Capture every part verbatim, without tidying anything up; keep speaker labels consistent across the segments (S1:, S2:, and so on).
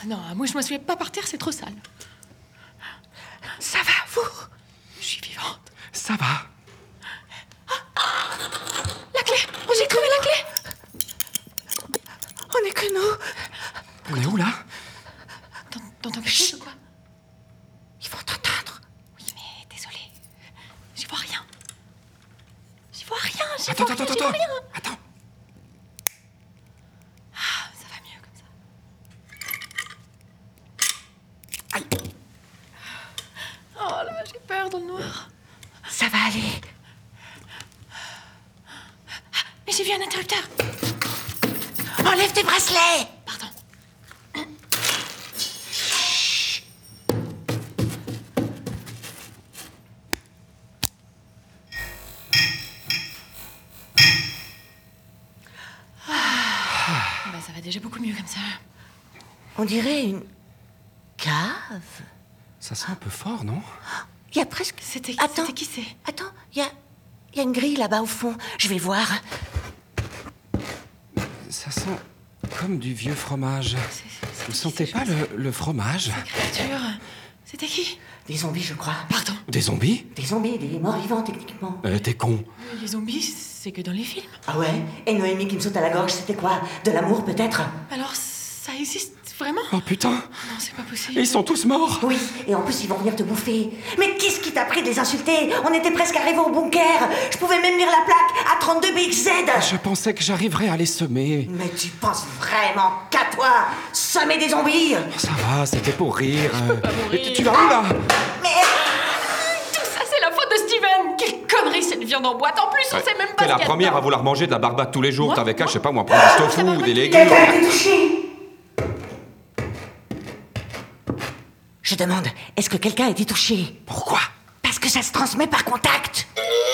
S1: Non, moi je me souviens pas par terre, c'est trop sale.
S2: Ça va, vous?
S1: Je suis vivante.
S3: Ça va.
S1: La clé! J'ai trouvé la clé!
S2: On est que nous.
S3: On est où, là?
S1: Dans, dans ton cachot ou quoi?
S2: Ils vont t'entendre.
S1: Oui, mais désolé. J'y vois rien. J'y vois rien, j'y
S3: Attends,
S1: vois
S3: attends,
S1: rien, j'y
S3: attends,
S1: vois rien.
S3: attends.
S1: Ah, ça va mieux comme ça.
S3: Aïe.
S1: Oh là, j'ai peur dans le noir.
S2: Ça va aller.
S1: Mais j'ai vu un interrupteur.
S2: Enlève tes bracelets.
S1: Pardon. Ah. Bah, ça va déjà beaucoup mieux comme ça.
S2: On dirait une cave.
S3: Ça sent un peu fort, non?
S2: Il y a presque...
S1: C'était
S2: Attends.
S1: c'était qui c'est?
S2: Attends, il y a... Il y a une grille là-bas au fond. Je vais voir.
S3: Ça sent comme du vieux fromage.
S1: C'est- c'est- c'est
S3: Vous
S1: qui,
S3: sentez
S1: ces
S3: pas
S1: choses
S3: le, le fromage?
S1: Créature. C'était qui?
S2: Des zombies, je crois.
S1: Pardon.
S3: Des zombies?
S2: Des zombies, des morts vivants, techniquement.
S3: Euh, t'es con.
S1: Les zombies, c'est que dans les films.
S2: Ah ouais? Et Noémie qui me saute à la gorge, c'était quoi? De l'amour, peut-être?
S1: Alors, ça existe vraiment?
S3: Oh putain!
S1: Non, c'est pas possible.
S3: Ils sont tous morts!
S2: Oui, et en plus, ils vont venir te bouffer. Mais qu'est-ce qui t'a pris de les insulter? On était presque arrivés au bunker. Je pouvais même lire la plaque à trente-deux B X Z.
S3: Je pensais que j'arriverais à les semer.
S2: Mais tu penses vraiment qu'à toi? Semer des zombies?
S3: Ça va, c'était pour rire.
S1: pas mourir.
S3: Mais tu vas où, là?
S2: Mais...
S1: Tout ça, c'est la faute de Steven. Quelle connerie, cette viande en boîte. En plus, on sait même pas
S3: T'es
S1: ce
S3: la
S1: qu'il y a
S3: première
S1: dedans.
S3: à vouloir manger de la barbade tous les jours.
S1: Moi
S3: T'avais qu'à,
S1: Moi
S3: je sais pas moi, prendre du tofu
S1: Ça va
S3: ou
S1: pas
S3: des
S1: du-
S3: légumes.
S2: Quelqu'un a été touché? Je demande, est-ce que quelqu'un a été touché?
S3: Pourquoi?
S2: Parce que ça se transmet par contact.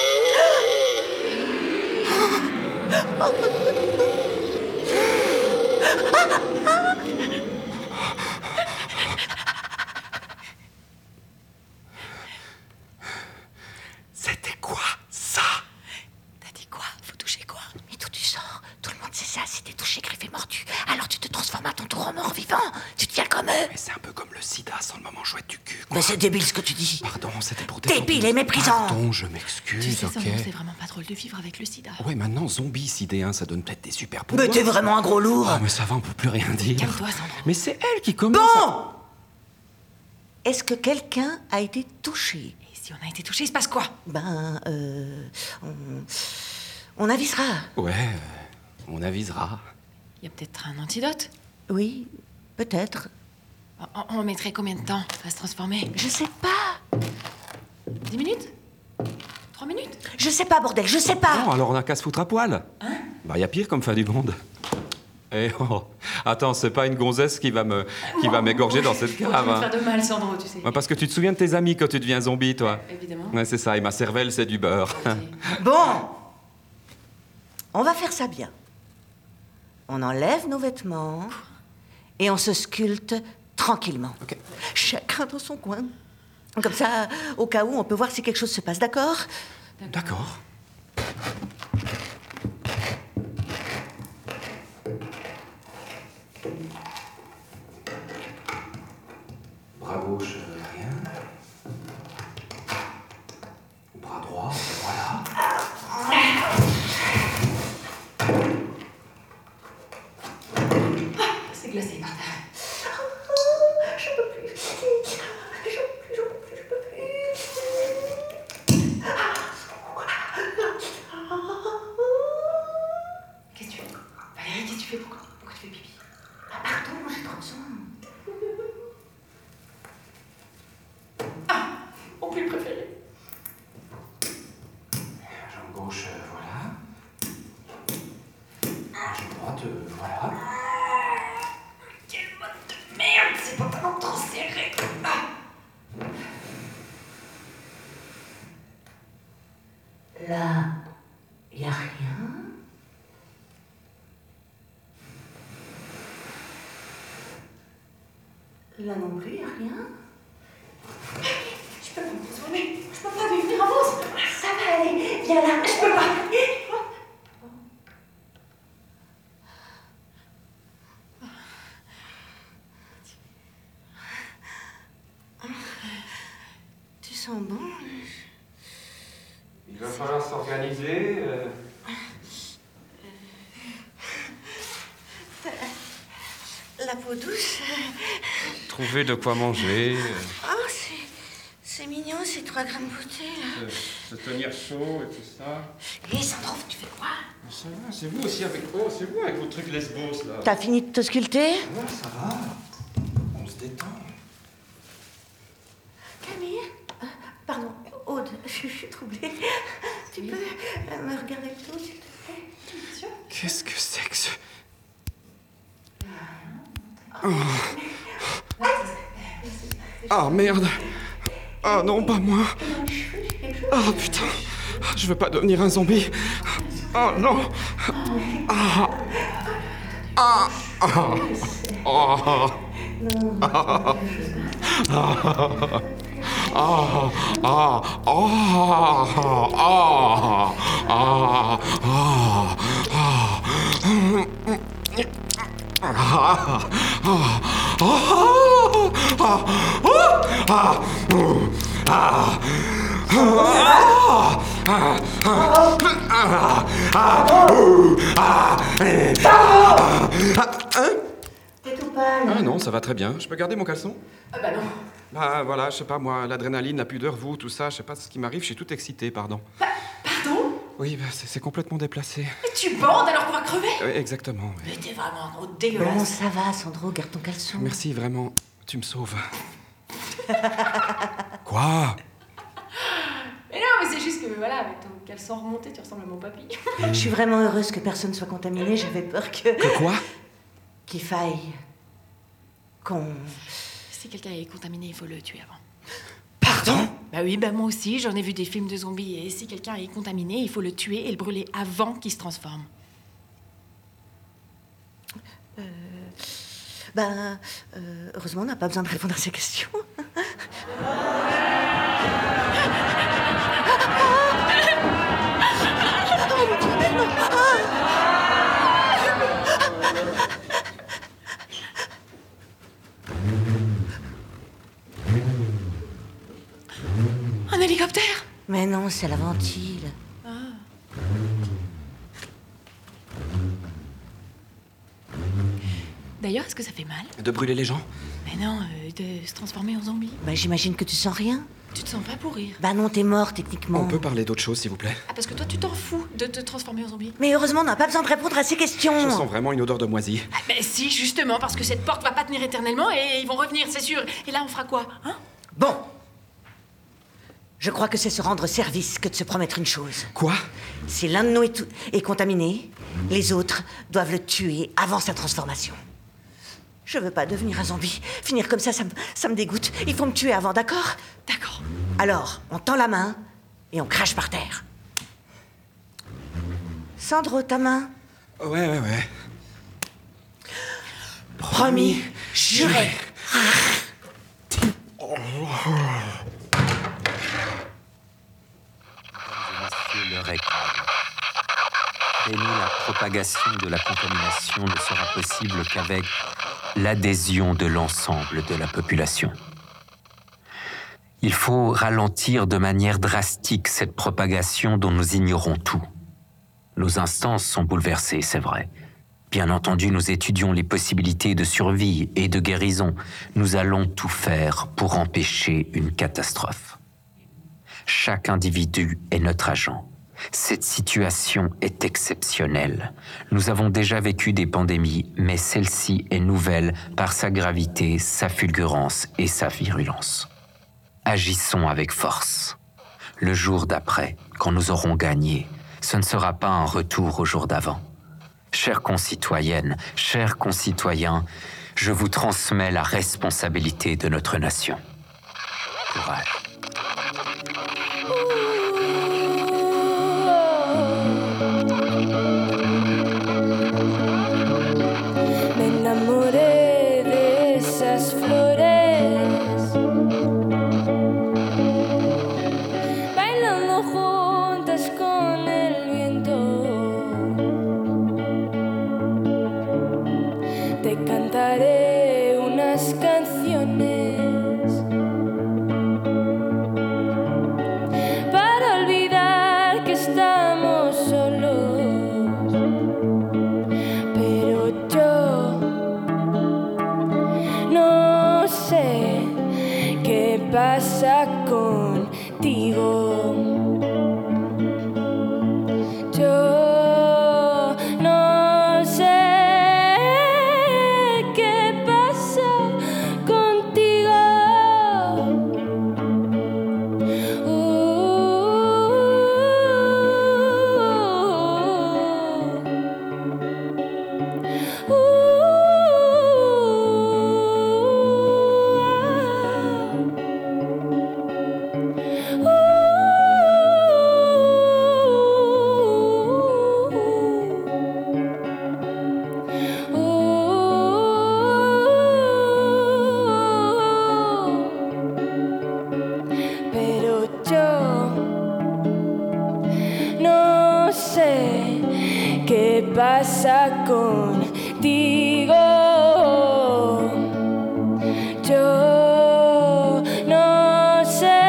S3: C'était quoi, ça?
S1: T'as dit quoi? Faut toucher quoi?
S2: Mais d'où tu sors? Tout le monde sait ça, si t'es touché, griffé, mordu. Alors tu te transformes à ton tour en mort vivant. Tu deviens comme eux.
S3: Mais c'est un peu comme le sida sans le moment chouette du cul, quoi.
S2: Mais c'est débile ce que tu dis.
S3: Pardon, c'était pour
S2: Débile
S3: défendre-
S2: et méprisant.
S3: Pardon, je
S1: Tu
S3: m'excuse,
S1: sais, ça,
S3: ok?
S1: non, c'est vraiment pas drôle de vivre avec le sida.
S3: Ouais, maintenant, zombie sidéen, ça donne peut-être des super pouvoirs.
S2: Mais t'es vraiment un gros lourd.
S3: Ah, mais ça va, on peut plus rien dire.
S1: Calme-toi, Sandro.
S3: Mais c'est elle qui commence. à-
S2: Bon! Est-ce que quelqu'un a été touché?
S1: Et si on a été touché, il se passe quoi?
S2: Ben, euh... On, on avisera.
S3: Ouais, euh, on avisera.
S1: Il y a peut-être un antidote.
S2: Oui, peut-être.
S1: On, on mettrait combien de temps à se transformer?
S2: Je sais pas.
S1: Dix minutes? Trois minutes?
S2: Je sais pas, bordel, je sais pas.
S3: Non, alors on a qu'à se foutre à poil. Hein? Bah, y a pire comme fin du monde. Eh oh, attends, c'est pas une gonzesse qui va me, qui va m'égorger dans cette
S1: Tu vas
S3: cave.
S1: te
S3: hein.
S1: faire de mal, Sandro, tu sais.
S3: Ouais, parce que tu te souviens de tes amis quand tu deviens zombie, toi.
S1: Évidemment.
S3: Ouais, c'est ça, et ma cervelle, c'est du beurre.
S2: Bon, on va faire ça bien. On enlève nos vêtements et on se sculpte tranquillement.
S3: Ok.
S2: Chacun dans son coin. Comme ça, au cas où, on peut voir si quelque chose se passe, d'accord?
S3: D'accord. Bras gauche, euh, rien. Bras droit, voilà.
S1: C'est glacé par terre.
S2: Je peux plus. Je peux plus, je peux plus, je peux plus.
S1: Qu'est-ce que tu fais? Valérie, qu'est-ce que tu fais? Pourquoi, pourquoi tu fais pipi?
S2: Ah, pardon, j'ai trop besoin.
S1: Mon pull préféré.
S3: Jambe gauche, euh, voilà. Jambe droite, euh, voilà.
S1: Quel mode de merde! C'est pas tellement trop serré. Ah.
S2: Là, y a rien. Là non plus, y a rien.
S1: Je peux pas me transformer. Je peux pas lui venir avance.
S2: Ça va aller, viens là, je peux pas. sent bon.
S3: Il va falloir s'organiser. Euh...
S2: La peau douce.
S3: Trouver de quoi manger. Euh...
S2: Oh, c'est, c'est mignon, ces trois grammes de beauté, là.
S3: Se, se tenir chaud et tout ça.
S2: Hé, Sandro, tu fais quoi?
S3: Ça va, c'est vous aussi avec... Oh, c'est vous avec vos trucs lesbos, là.
S2: T'as fini de te sculpter?
S3: Ouais, ça va. On se détend.
S2: Camille? euh, Pardon, Aude, je, je suis troublée. Tu peux euh, me regarder le dos, s'il te plaît? Bien sûr.
S3: Qu'est-ce que c'est que ce...
S2: Oh.
S3: Ah, merde. Ah non, pas moi. Ah, putain. Je veux pas devenir un zombie. Oh non. Ah. Ah. Ah. Ah. Ah. Ah, ah, ah, ah,
S2: T'es tout pâle.
S3: Ah non, ça va très bien. Je peux garder mon caleçon?
S1: Ah bah non.
S3: Bah voilà, je sais pas moi, l'adrénaline, la pudeur, vous, tout ça, je sais pas ce qui m'arrive, je suis tout excité, pardon.
S1: Bah, pardon?
S3: Oui, bah c'est c'est complètement déplacé.
S1: Mais tu bandes alors qu'on va crever?
S3: Oui, exactement, oui.
S1: Mais t'es vraiment un gros
S2: Bon,
S1: dégueulasse.
S2: ça va, Sandro, garde ton caleçon.
S3: Merci, vraiment, tu me sauves. Quoi?
S1: Mais non, mais c'est juste que voilà, avec ton caleçon remonté, tu ressembles à mon papy.
S2: Je suis vraiment heureuse que personne soit contaminé, j'avais peur que...
S3: Que quoi?
S2: Qu'il faille... qu'on...
S1: Si quelqu'un est contaminé, il faut le tuer avant.
S3: Pardon?
S1: Bah oui, bah moi aussi, j'en ai vu des films de zombies. Et si quelqu'un est contaminé, il faut le tuer et le brûler avant qu'il se transforme.
S2: Euh... Ben... euh, heureusement, on n'a pas besoin de répondre à ces questions.
S1: Un hélicoptère?
S2: Mais non, c'est la ventile.
S1: Ah. D'ailleurs, est-ce que ça fait mal?
S3: De brûler les gens?
S1: Mais non, euh, de se transformer en zombie.
S2: Ben, j'imagine que tu sens rien.
S1: Tu te sens pas pour rire.
S2: Ben non, t'es mort, techniquement.
S3: On peut parler d'autre chose, s'il vous plaît?
S1: Ah, parce que toi, tu t'en fous de te transformer en zombie.
S2: Mais heureusement, on n'a pas besoin de répondre à ces questions.
S3: Je sens vraiment une odeur de moisi.
S1: Ah, ben si, justement, parce que cette porte va pas tenir éternellement et ils vont revenir, c'est sûr. Et là, on fera quoi, hein?
S2: Bon. Je crois que c'est se rendre service que de se promettre une chose.
S3: Quoi?
S2: Si l'un de nous est, tout- est contaminé, les autres doivent le tuer avant sa transformation. Je veux pas devenir un zombie. Finir comme ça, ça me, ça me dégoûte. Il faut me tuer avant, d'accord?
S1: D'accord.
S2: Alors, on tend la main et on crache par terre. Sandro, ta main.
S3: Ouais, ouais, ouais.
S2: Promis, juré.
S4: Messieurs le recteur, freiner la propagation de la contamination ne sera possible qu'avec l'adhésion de l'ensemble de la population. Il faut ralentir de manière drastique cette propagation dont nous ignorons tout. Nos instances sont bouleversées, c'est vrai. Bien entendu, nous étudions les possibilités de survie et de guérison. Nous allons tout faire pour empêcher une catastrophe. Chaque individu est notre agent. Cette situation est exceptionnelle. Nous avons déjà vécu des pandémies, mais celle-ci est nouvelle par sa gravité, sa fulgurance et sa virulence. Agissons avec force. Le jour d'après, quand nous aurons gagné, ce ne sera pas un retour au jour d'avant. Chères concitoyennes, chers concitoyens, je vous transmets la responsabilité de notre nation. Courage.
S5: Me enamoré de esas flores, bailando juntas con el viento. Te cantaré unas canciones sé qué pasa contigo. Yo no sé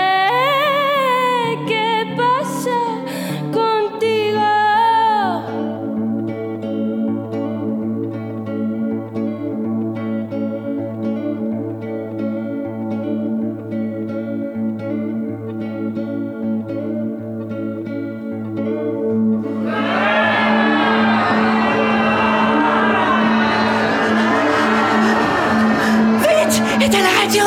S5: qué pasa contigo.
S2: Éteins la radio!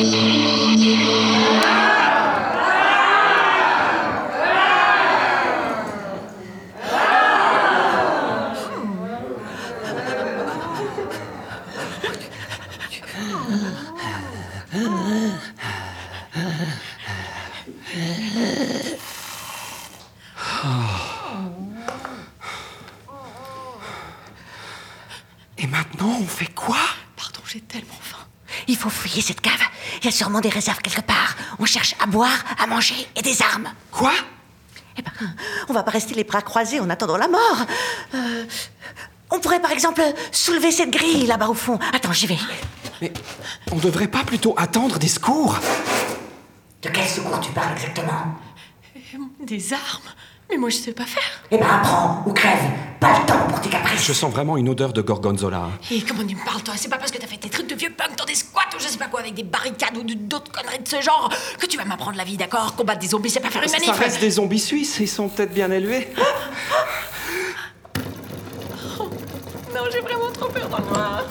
S3: Et maintenant, on fait quoi?
S1: Pardon, j'ai tellement faim.
S2: Il faut fouiller cette cave. Il y a sûrement des réserves quelque part. On cherche à boire, à manger et des armes.
S3: Quoi?
S2: Eh ben, on va pas rester les bras croisés en attendant la mort. Euh, on pourrait par exemple soulever cette grille là-bas au fond. Attends, j'y vais.
S3: Mais on devrait pas plutôt attendre des secours?
S2: De quel secours tu parles exactement?
S1: Des armes? Mais moi, je sais pas faire.
S2: Eh ben, apprends ou crève. Pas le temps pour tes caprices.
S3: Je sens vraiment une odeur de gorgonzola.
S1: Et comment tu me parles, toi? C'est pas parce que t'as fait tes trucs de vieux punk dans des squats ou je sais pas quoi, avec des barricades ou d'autres conneries de ce genre, que tu vas m'apprendre la vie, d'accord? Combattre des zombies, c'est pas faire une manif.
S3: Ça reste des zombies suisses, ils sont peut-être bien élevés.
S1: Oh, non, j'ai vraiment trop peur dans le noir.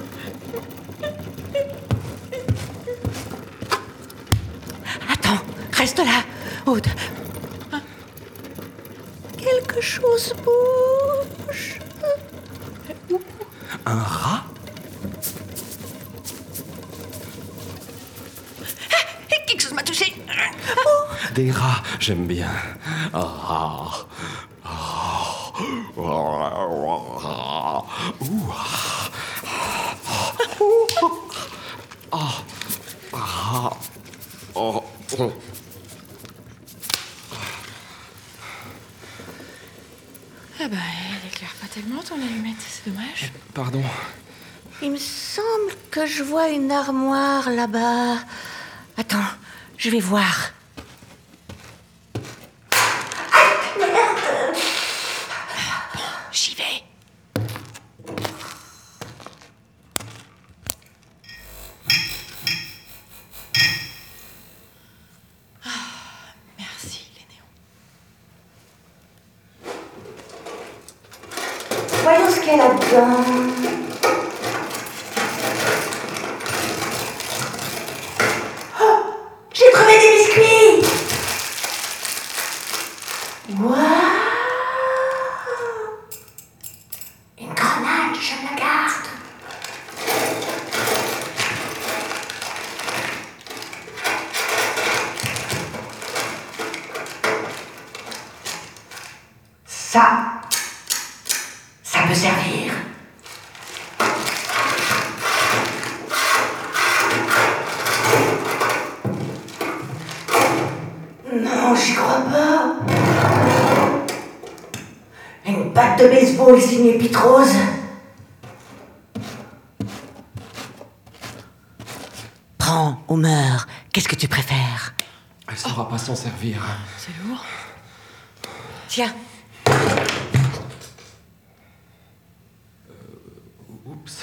S2: Attends, reste là, Aude. Quelque chose bouge.
S3: Un rat?
S1: Quelque chose m'a touché.
S3: Des rats, j'aime bien. Ah. Ah. Ouh. Ah. Ah. Oh. Oh.
S1: Ah bah, elle éclaire pas tellement ton allumette, c'est dommage.
S3: Pardon.
S2: Il me semble que je vois une armoire là-bas. Attends, je vais voir.
S1: J'y vais. Ah, merci les néons.
S2: Voyons ce qu'il y a là-dedans. Oh, j'ai trouvé des biscuits. Waouh. Une grenade, je me la garde. Ça, ça peut servir. Non, j'y crois pas. Une batte de baseball signée Pitrose. Prends ou meurs, qu'est-ce que tu préfères?
S3: Elle saura pas s'en servir.
S1: C'est lourd.
S2: Tiens.
S3: Oups.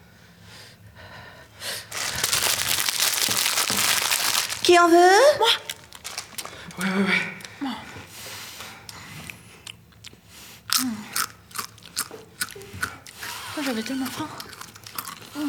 S2: Qui en veut?
S1: Moi.
S3: Ouais, ouais, ouais.
S1: Moi. Mmh. Oh, j'avais tellement faim. Mmh.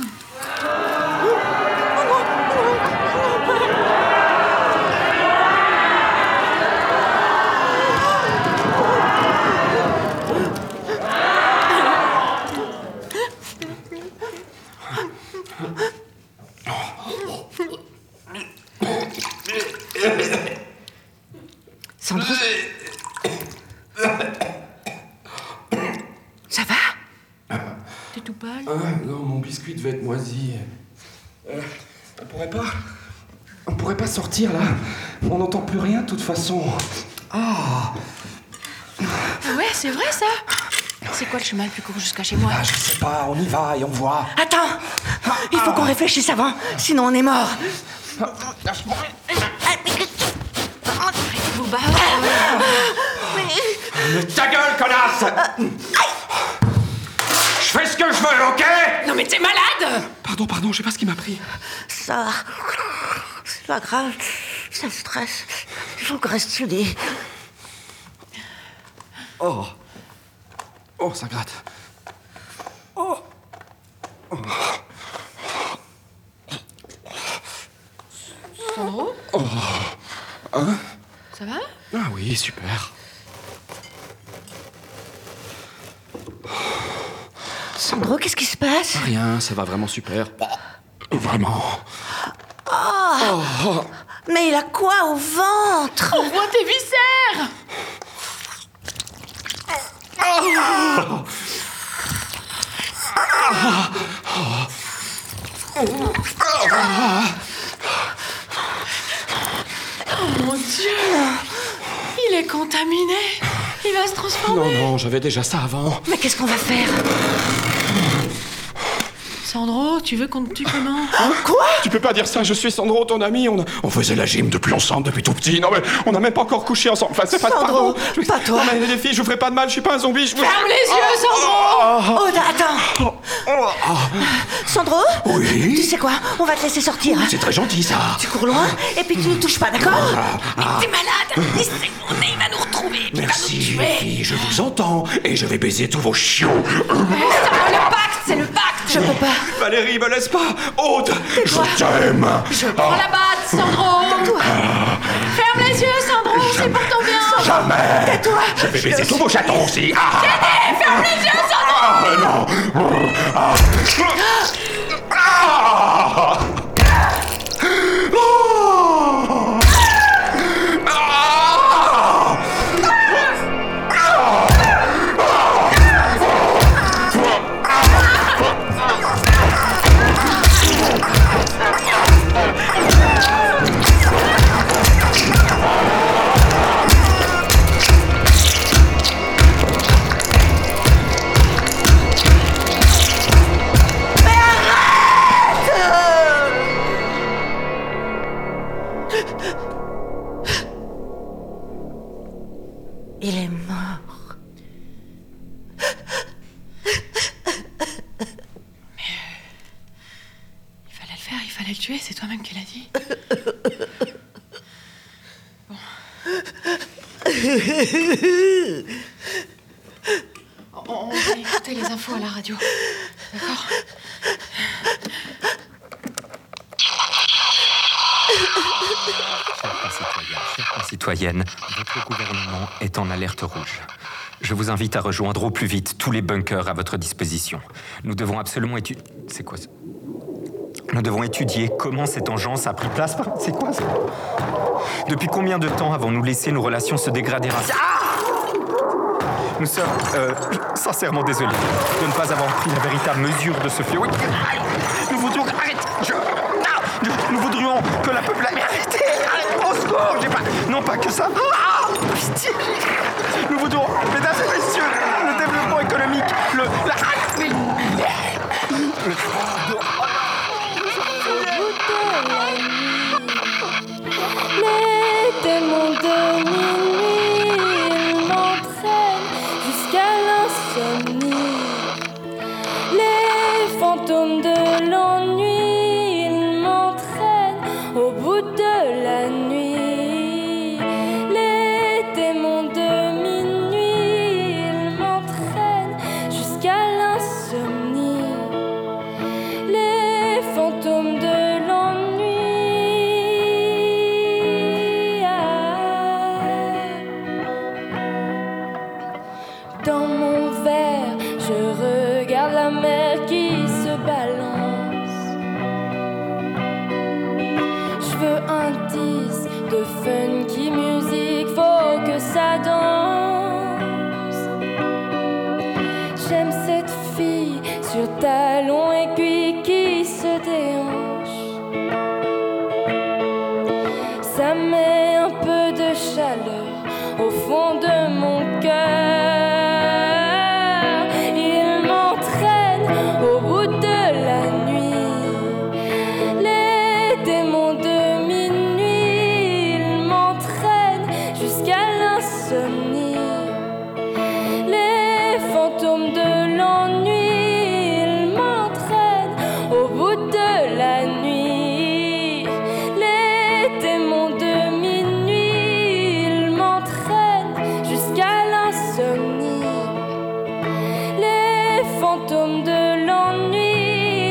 S2: Sandro? Ça va?
S1: T'es tout pâle.
S3: Ah, non, mon biscuit devait être moisi. Euh, on pourrait pas... On pourrait pas sortir, là. On n'entend plus rien, de toute façon. Ah.
S1: c'est vrai ça. C'est quoi le chemin le plus court jusqu'à chez moi?
S3: Ah, je sais pas, on y va et on voit.
S2: Attends, il faut qu'on réfléchisse avant, sinon on est mort.
S1: Arrêtez-vous bas.
S3: Mais ta gueule, connasse! Je fais ce que je veux, ok?
S1: Non mais t'es malade!
S3: Pardon, pardon, je sais pas ce qui m'a pris.
S2: Ça, c'est pas grave, ça stresse. Il faut qu'on reste soudés.
S3: Oh. Oh, ça gratte. Oh. Oh.
S1: Sandro?
S3: Oh. Hein?
S1: Ça va?
S3: Ah oui, super.
S2: Sandro, qu'est-ce qui se passe?
S3: Rien, ça va vraiment super. Vraiment.
S2: Oh. Oh. Mais il a quoi au ventre?
S1: On voit tes viscères!
S3: Oh.
S1: Oh mon Dieu! Il est contaminé! Il va se transformer!
S3: Non, non, j'avais déjà ça avant.
S2: Mais qu'est-ce qu'on va faire?
S1: Sandro, tu veux qu'on te tue comment?
S2: Hein, quoi?
S3: Tu peux pas dire ça, je suis Sandro, ton ami. On, a- on faisait la gym depuis ensemble, depuis tout petit. Non mais, on n'a même pas encore couché ensemble. Enfin, c'est pas...
S2: Sandro,
S3: pardon. Je-
S2: pas toi.
S3: Non mais les filles, je vous ferai pas de mal, je suis pas un zombie. Je vous...
S1: Ferme les yeux, Sandro!
S2: Oh, attends. Sandro?
S3: Oui?
S2: Tu sais quoi? On va te laisser sortir.
S3: C'est très gentil, ça.
S2: Tu cours loin et puis tu ne touches pas, d'accord?
S1: T'es malade! Il sait qu'on est, il va nous retrouver, puis il va
S3: Merci,
S1: nous
S3: les
S1: tuer!
S3: filles, je vous entends. Et je vais baiser tous vos chiots.
S1: Sandro, le pacte, c'est le pacte!
S2: Je peux pas.
S3: Valérie, me laisse pas. Aude, je t'aime.
S1: Prends la batte, Sandro! Ferme les yeux, Sandro, c'est pour ton bien!
S3: Jamais.
S2: Tais-toi.
S3: Je vais baiser tous vos chatons aussi. Ah,
S1: Ferme les yeux, Sandro!
S3: ah, non. Ah. Ah. Oh. Ah.
S2: Il est mort.
S1: Il fallait le faire, il fallait le tuer, c'est toi-même qui l'as dit. Bon. On, on va écouter les infos à la radio. D'accord?
S4: Chers concitoyens, chères concitoyennes, votre gouvernement est en alerte rouge. Je vous invite à rejoindre au plus vite tous les bunkers à votre disposition. Nous devons absolument étudier... C'est quoi ça? Nous devons étudier comment cette engeance a pris place. C'est quoi ça? Depuis combien de temps avons-nous laissé nos relations se dégrader ainsi? Nous sommes euh, sincèrement désolés de ne pas avoir pris la véritable mesure de ce fléau. Oui. Nous voudrions... Arrête je... non. Nous voudrions que la population... Mais arrêtez, arrêtez. Au secours, j'ai pas... Non, pas que ça. Ah, pitié. Nous voudrions, mesdames et messieurs, le développement économique, le... La... Mais... Le...
S5: Les démons de minuit, ils m'entraînent jusqu'à l'insomnie. Les fantômes de l'ennui, ils m'entraînent au bout de la nuit. Les démons de minuit, ils m'entraînent jusqu'à l'insomnie. Les fantômes de l'ennui. Dans mon verre, je regarde la mer qui se balance. Je veux un disque de funky music, faut que ça danse. J'aime cette fille sur talons aiguilles qui se déhanche. Ça met un peu de chaleur au fond de mon cœur. fantôme de l'ennui.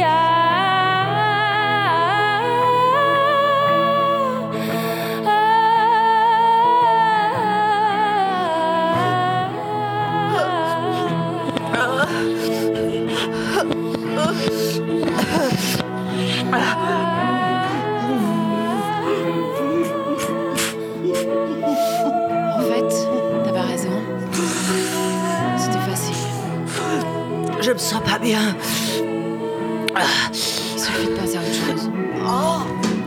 S1: En fait, t'avais raison. C'était facile.
S2: Je me sens pas bien.
S1: Il suffit de passer à autre chose.
S2: Oh.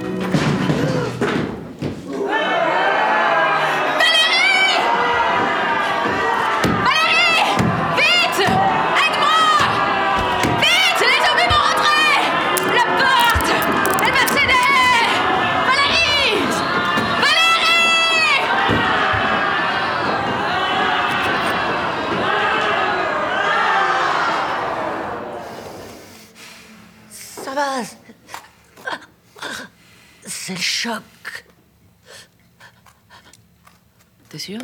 S1: Vite! Aide-moi! Vite! Les zombies vont rentrer! La porte! Elle va céder! Valérie! Valérie!
S2: Ça va. C'est le choc.
S1: T'es sûr?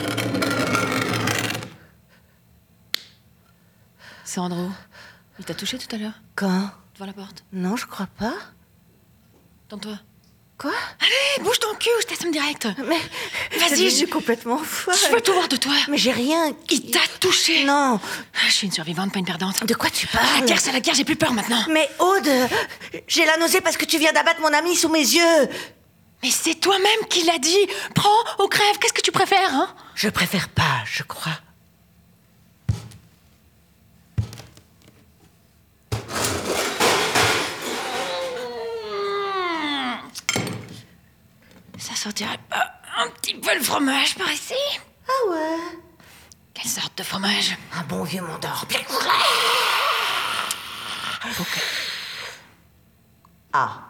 S1: C'est Andrew. Il t'a touché tout à l'heure,
S2: Quand?
S1: devant la porte.
S2: Non, je crois pas.
S1: Tente-toi.
S2: Quoi?
S1: Allez, bouge ton cul, je t'assume direct.
S2: Mais...
S1: Vas-y,
S2: je
S1: je-
S2: suis complètement folle.
S1: Je veux tout voir de toi.
S2: Mais j'ai rien...
S1: Il t'a touché.
S2: Non.
S1: Je suis une survivante, pas une perdante.
S2: De quoi tu
S1: La
S2: parles?
S1: guerre, c'est la guerre, j'ai plus peur maintenant.
S2: Mais Aude, j'ai la nausée parce que tu viens d'abattre mon ami sous mes yeux.
S1: Mais c'est toi-même qui l'as dit. Prends ou crève, qu'est-ce que tu préfères, hein?
S2: Je préfère pas, je crois.
S1: Ça sortirait pas un petit peu le fromage par ici?
S2: Ah ouais?
S1: Quelle sorte de fromage?
S2: Un bon vieux Mondor. Bien.
S1: Ok.
S2: Ah.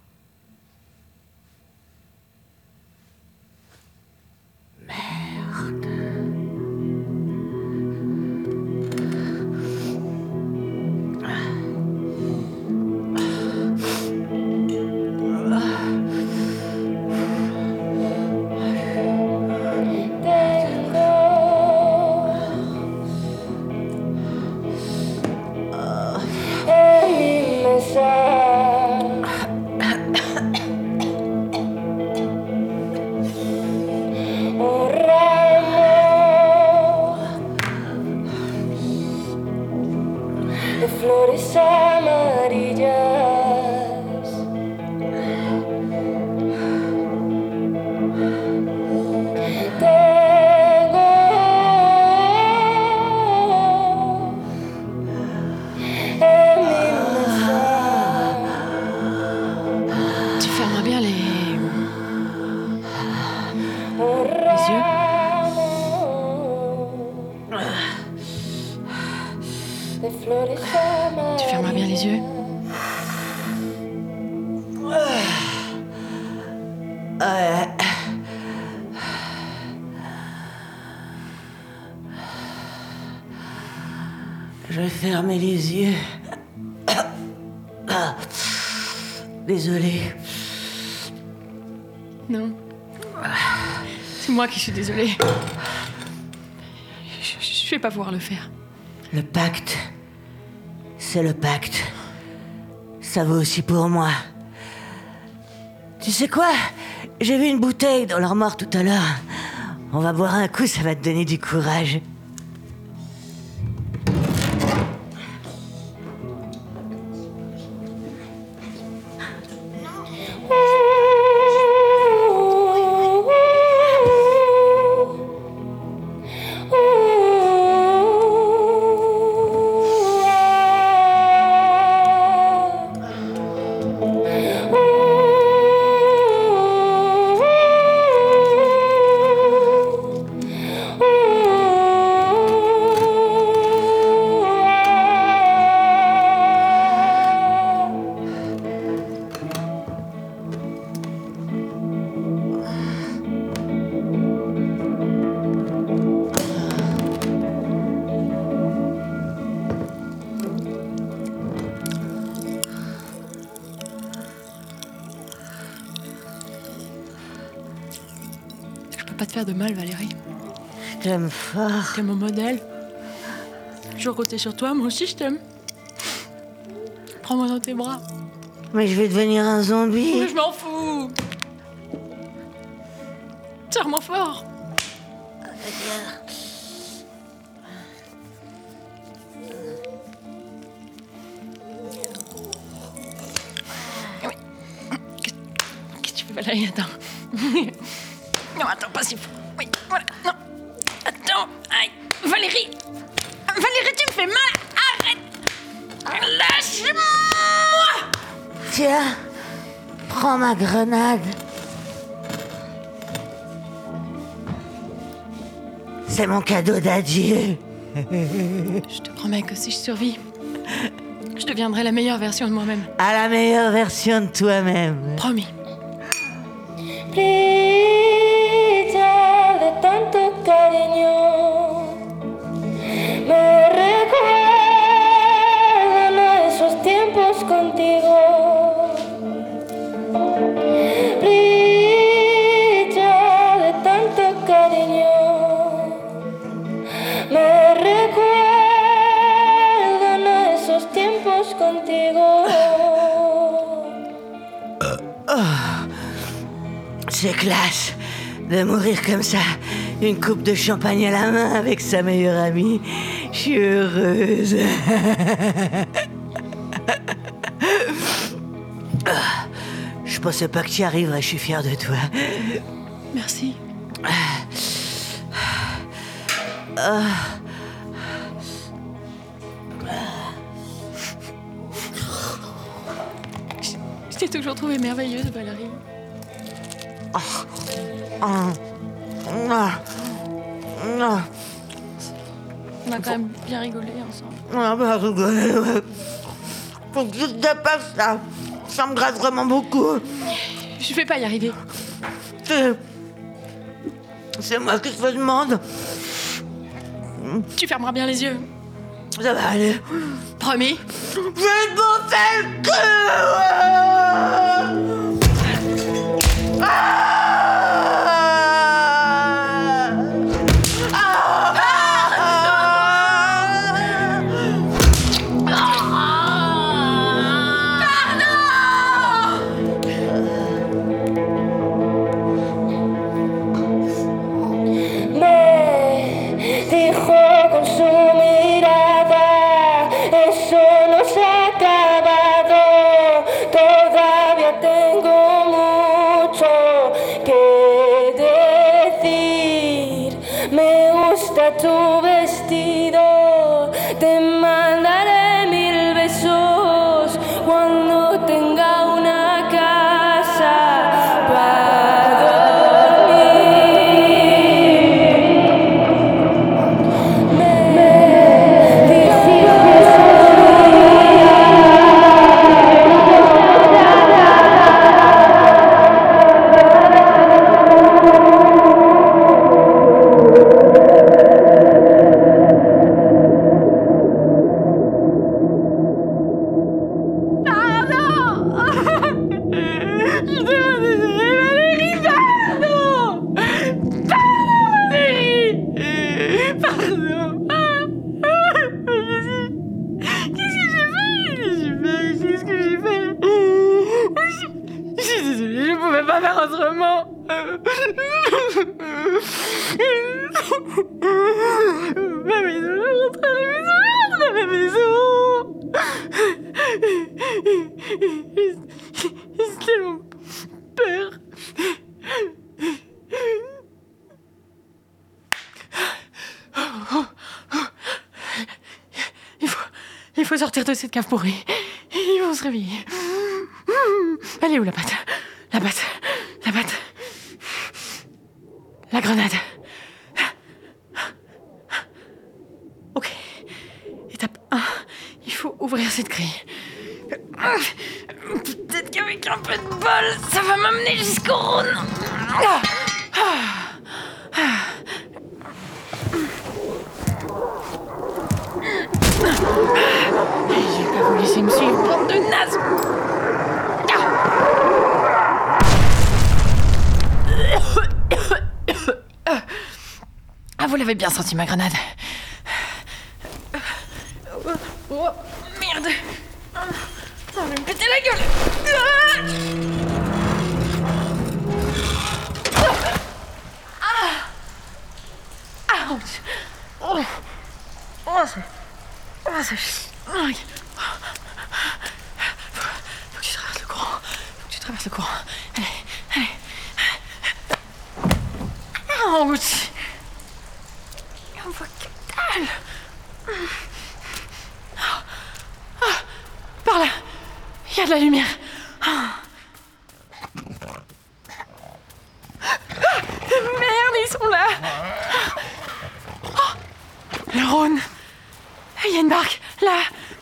S5: De flores amarillas. Tengo en mi mesa.
S1: Tu fermes bien les...
S5: Un
S1: les yeux.
S5: de flores amarillas.
S1: Tu fermes bien les yeux.
S2: Ouais. Je vais fermer les yeux. Ah. Désolée.
S1: Non. C'est moi qui suis désolée. Je, je vais pas pouvoir le faire.
S2: Le pacte, c'est le pacte. Ça vaut aussi pour moi. Tu sais quoi? J'ai vu une bouteille dans l'armoire tout à l'heure. On va boire un coup, ça va te donner du courage.
S1: Je peux pas te faire de mal, Valérie.
S2: Je t'aime fort.
S1: T'es mon modèle. toujours compter sur toi, moi aussi je t'aime. Prends-moi dans tes bras.
S2: Mais je vais devenir un zombie.
S1: Mais je m'en fous. Serre-moi fort. Qu'est-ce que tu fais, Valérie? Attends. Non, attends, pas si fort. Oui, voilà, non. Attends, aïe. Valérie. Valérie, tu me fais mal. Arrête. Lâche-moi.
S2: Tiens, prends ma grenade. C'est mon cadeau d'adieu.
S1: Je te promets que si je survis, je deviendrai la meilleure version de moi-même.
S2: À la meilleure version de toi-même.
S1: Promis.
S5: Brilla de tanto cariño, me recuerdan a esos tiempos contigo. Brilla de tanto cariño, me recuerdan a esos tiempos contigo.
S2: C'est classe de mourir comme ça, une coupe de champagne à la main avec sa meilleure amie. Je suis heureuse. Je pensais pas que tu y arriverais, je suis fière de toi.
S1: Merci. Je t'ai toujours trouvée merveilleuse, Valérie.
S2: Ah. Ah. Ah.
S1: On a quand même bien rigolé ensemble.
S2: On a pas rigolé, ouais. Faut que tu te dépasses, là. Ça me gratte vraiment beaucoup.
S1: Je vais pas y arriver.
S2: C'est... C'est moi qui te demande.
S1: Tu fermeras bien les yeux.
S2: Ça va aller.
S1: Promis.
S2: Je vais te bouffer le cul. Ah.
S5: Tu vestido, te mandaré mil besos cuando tenga una casa para dormir. Me dijiste
S1: pas faire autrement. Ma maison, je rentre à la maison, je rentre à la maison. C'est tellement peur. Il faut, il faut sortir de cette cave pourrie. Ils vont se réveiller. Elle est où la patte? La batte, la batte, la grenade. Ok. Étape un, il faut ouvrir cette grille. Peut-être qu'avec un peu de bol, ça va m'amener jusqu'au Rhône. Ah, ah, ah. J'ai pas vous laisser me suivre, bande de nazes. Ah, vous l'avez bien senti, ma grenade. Oh, merde. Oh, je vais me péter la gueule. Ah. Ah. Ouch. Oh. Oh, c'est... Oh, c'est... Aïe. Faut, faut que tu traverses le courant. Faut que tu traverses le courant. Allez, allez. Oh, ouch. On voit que dalle. Par là, il y a de la lumière. Merde, ils sont là. Oh, le Rhône. Il y a une barque, là.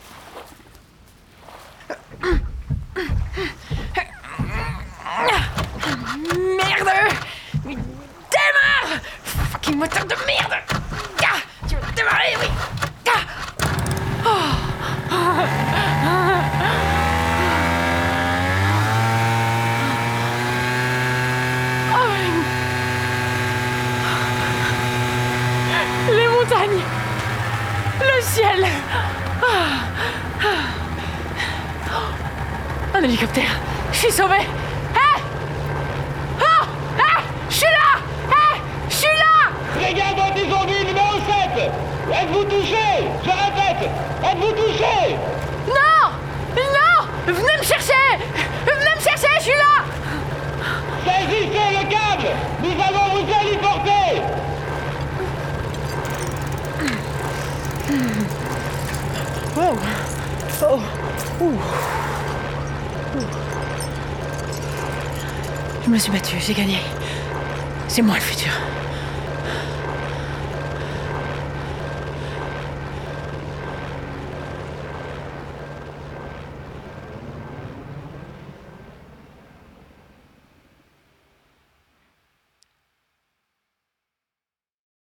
S1: Merde. Démarre. Fucking moteur de merde. Ah, tu veux démarrer, oui. Ah. Oh. Les montagnes, le ciel. Un hélicoptère. Je suis sauvée. Hé! Oh! Hé! Je suis là! Hé! Je suis là!
S6: Brigade anti-zombie numéro sept! Êtes-vous touché? Je répète, êtes-vous touché?
S1: Non! Non! Venez me chercher! Venez me chercher, je suis là!
S6: Saisissez le câble! Nous allons vous héliporter!
S1: Oh! Oh! Ouh. Ouh. Je me suis battue, j'ai gagné. C'est moi le futur.